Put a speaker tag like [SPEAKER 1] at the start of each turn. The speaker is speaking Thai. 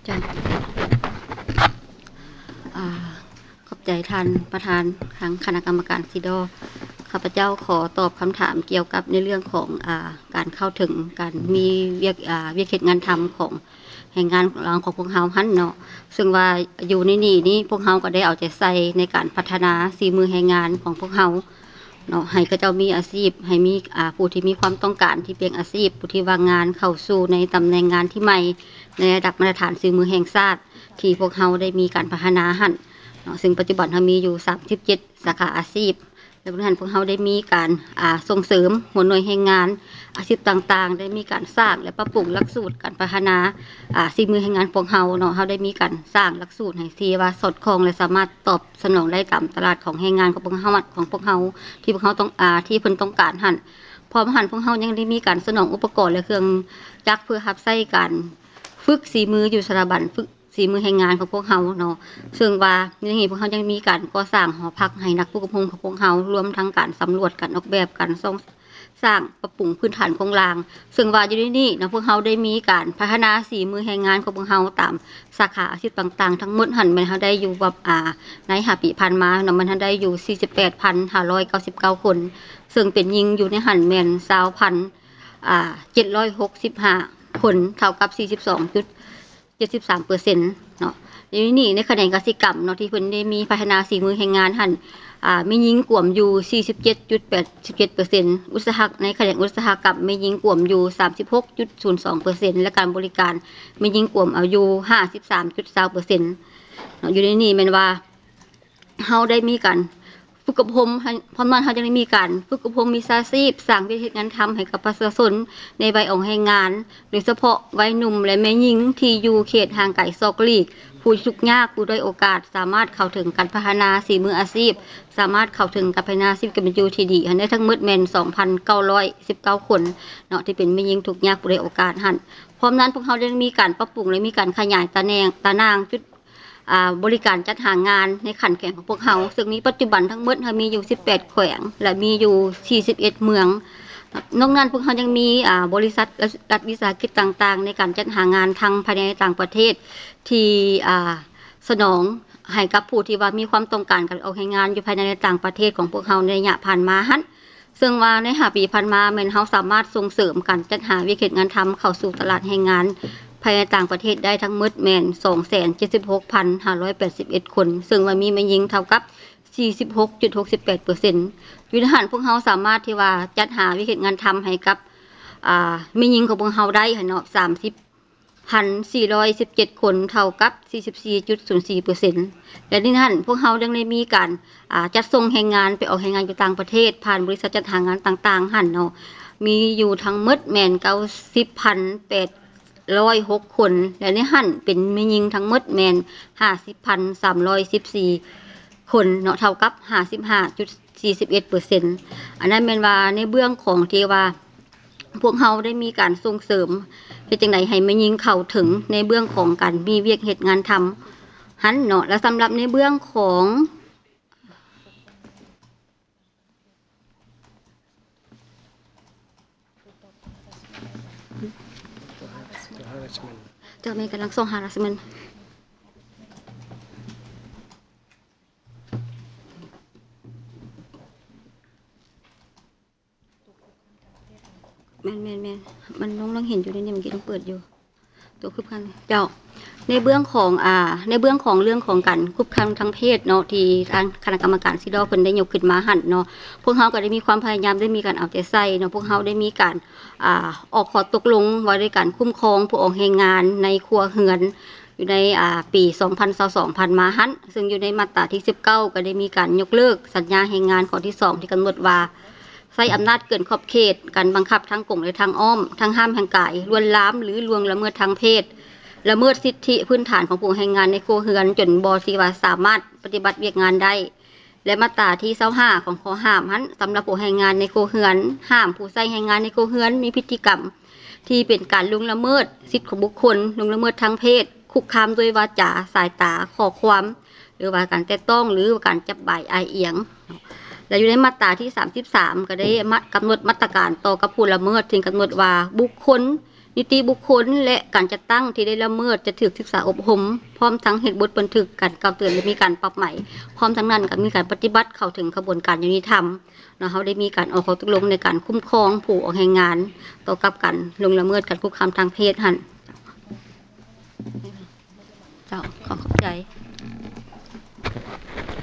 [SPEAKER 1] จ้ะขอบใจท่านประธานทางคณะกรรมการซิดอข้าพเจ้าขอตอบคำถามเกี่ยวกับในเรื่องของการเข้าถึงการมีเวียกเวียกเหตุงานทำของแห่งงานของพวกเฮาหันเนาะซึ่งว่าอยู่ในนี่พวกเฮาก็ได้เอาใจใส่ในการพัฒนาฝีมือแรงงานของพวกเฮาเนาะให้เขาเจ้ามีอาชีพให้มีผู้ที่มีความต้องการที่เป็นอาชีพผู้ที่ว่างงานเข้าสู่ในตำแหน่งงานที่ใหม่ในระดับมาตรฐานฝีมือแห่งชาติที่พวกเฮาได้มีการพัฒนาหัน ซึ่งปัจจุบันเรามีอยู่37สาขาอาชีพและบริหารพวกเราได้มีการส่งเสริมหัวหน่วยแรงงานอาชีพต่างๆได้มีการสร้างและปรับปรุงหลักสูตรการพัฒนาฝีมือแรงงานพวกเราเนาะเราได้มีการสร้างหลักสูตรให้ที่ว่าสอดคล้องและสามารถตอบสนองได้ตามตลาดของแรงงานของพวกเราที่พวกเราต้องที่เพิ่นต้องการหั่นพร้อมหั่นพวกเรายังได้มีการสนองอุปกรณ์และเครื่องจักรเพื่อรับใช้การฝึกฝีมืออยู่สถาบันฝึกฝีมือแรงงานของพวกเราเนาะ ซึ่งว่าในนี้พวกเขายังมีการก่อสร้างหอพักให้นักผู้กำพงของพวกเขารวมทั้งการสำรวจการออกแบบการสร้างปรับปรุงพื้นฐานโครงรางซึ่งว่าอยู่ในนี้นะพวกเขาได้มีการพัฒนาฝีมือแรงงานของพวกเขาตามสาขาอาชีพต่างๆทั้งหมดหันมันเขาได้อยู่แบบใน5 ปีผ่านมานะมันทันได้อยู่ 48,599 คนซึ่งเป็นยิงอยู่ในหันแม่น20,765 คนเท่ากับ42.73%เนาะ นี่ในแขนงกสิกรรมเนาะที่เพิ่นได้มีพัฒนาฝีมือแรงงานหั่นมีหญิงกวมอยู่ 47.87%อุตสาหในแขนงอุตสาหกรรมมีหญิงกวมอยู่ 36.02% และการบริการมีหญิงกวมเอาอยู่ 53.20%เนาะอยู่ในนี้แม่นว่าเฮาได้มีการฝึกอบรมพร้อมนั้นเฮาจะได้มีการฝึกอบรมวิชาชีพสร้างวิธีงานทำให้กับประชาชนในวัยออกแรงงานโดยเฉพาะวัยหนุ่มและแม่หญิงที่อยู่เขตห่างไกลซอกหลีก ผู้ทุกข์ยากผู้ด้อยโอกาสสามารถเข้าถึงการพัฒนาฝีมืออาชีพสามารถเข้าถึงการพัฒนาชีวิตการเป็นอยู่ที่ดีอันนี้ทั้งหมดแม่น 2,919 คนเนาะที่เป็นแม่หญิงทุกข์ยากผู้ด้อยโอกาสหั่นพร้อมนั้นพวกเขาได้มีการปรับปรุงและมีการขยายตานางจุดบริการจัดหางานในขันแข่งของพวกเขาซึ่งมีปัจจุบันทั้งหมดเรามีอยู่18แขวงและมีอยู่41เมืองนอกนั้นพวกเขายังมีบริษัทรัฐวิสาหกิจต่างๆในการจัดหางานทางภายในต่างประเทศ ที่สนองให้กับผู้ที่ว่ามีความต้องการการออกแรงงานอยู่ภายในต่างประเทศของพวกเราในระยะผ่านมาหั้นซึ่งว่าใน5 ปีผ่านมาแม่นเราสามารถส่งเสริมการจัดหาวิกฤตงานทำเข้าสู่ตลาดแรงงานภายในต่างประเทศได้ทั้งหมดแม่น 276,581 คนซึ่งว่ามีแม่หญิงเท่ากับ 46.68% อยู่ในหั้นพวกเราสามารถที่ว่าจัดหาวิกฤตงานทำให้กับแม่หญิงของพวกเราได้หั่นเนาะ1,417 คนเท่ากับ 44.04% และที่นั่นพวกเรายังได้มีการจัดส่งแรงงานไปออกแรงงานอยู่ต่างประเทศผ่านบริษัทจัดหางานต่างๆหั่นเนาะมีอยู่ทั้งหมดแม่น 90,806 คนและในหั่นเป็นแม่หญิงทั้งหมดแม่น 50,314 คนเนาะเท่ากับ 55.41% อันนั้นแม่นว่าในเบื้องของที่ว่าพวกเราได้มีการส่งเสริม เฮ็ดจังได๋ให้แม่หญิงเข้าถึงในเบื้องของการมีเวียกเฮ็ดงานทำหั้นเนาะแล้วสำหรับในเบื้องของเจ้าแม่กำลังส่งharassmentแม่นๆๆมันน้องเห็นอยู่ในนี้เมื่อกี้ต้องเปิดอยู่ตัวคุกคามเจ้าในเบื้องของในเบื้องของเรื่องของการคุกคามทางเพศเนาะที่ทางคณะกรรมการซิดอเพิ่นได้ยกขึ้นมาหั่นเนาะพวกเราก็ได้มีความพยายามได้มีการเอาใจใส่เนาะพวกเราได้มีการออกข้อตกลงว่าด้วยการคุ้มครองผู้ออกแรงงานในครัวเรือนอยู่ในปี2022ผ่านมาหั่นซึ่งอยู่ในมาตราที่19ก็ได้มีการยกเลิกสัญญาแรงงานข้อที่2ที่กำหนดว่าใช้อำนาจเกินขอบเขตการบังคับทางกงและทางอ้อมทางห้ามทางกายลวนลามหรือล่วงละเมิดทางเพศละเมิดสิทธิพื้นฐานของผู้แรงงานในครัวเรือนจนบ่สิว่าสามารถปฏิบัติเวียกงานได้และมาตราที่25ของข้อห้ามหั้นสำหรับผู้แรงงานในครัวเรือนห้ามผู้ใช้แรงงานในครัวเรือนมีพฤติกรรมที่เป็นการล่วงละเมิดสิทธิของบุคคลล่วงละเมิดทางเพศคุกคามด้วยวาจาสายตาข้อความหรือว่าการแตะต้องหรือการจับบ่ายอายเอียงและอยู่ในมาตราที่33ก็ได้กำหนดมาตรการต่อกับผู้ละเมิดถึงกำหนดว่าบุคคลนิติบุคคลและการจัดตั้งที่ได้ละเมิดจะถูกศึกษาอบรมพร้อมทั้งเฮ็ดบทบันทึกการกล่าวเตือนและมีการปรับใหม่พร้อมทั้งนั้นก็มีการปฏิบัติเข้าถึงกระบวนการยุติธรรมเนาะเฮาได้มีการออกข้อตกลงในการคุ้มครองผู้ออกแรงงานต่อกับการล่วงละเมิดการคุกคามทางเพศหั่นเจ้าขอขอบใจ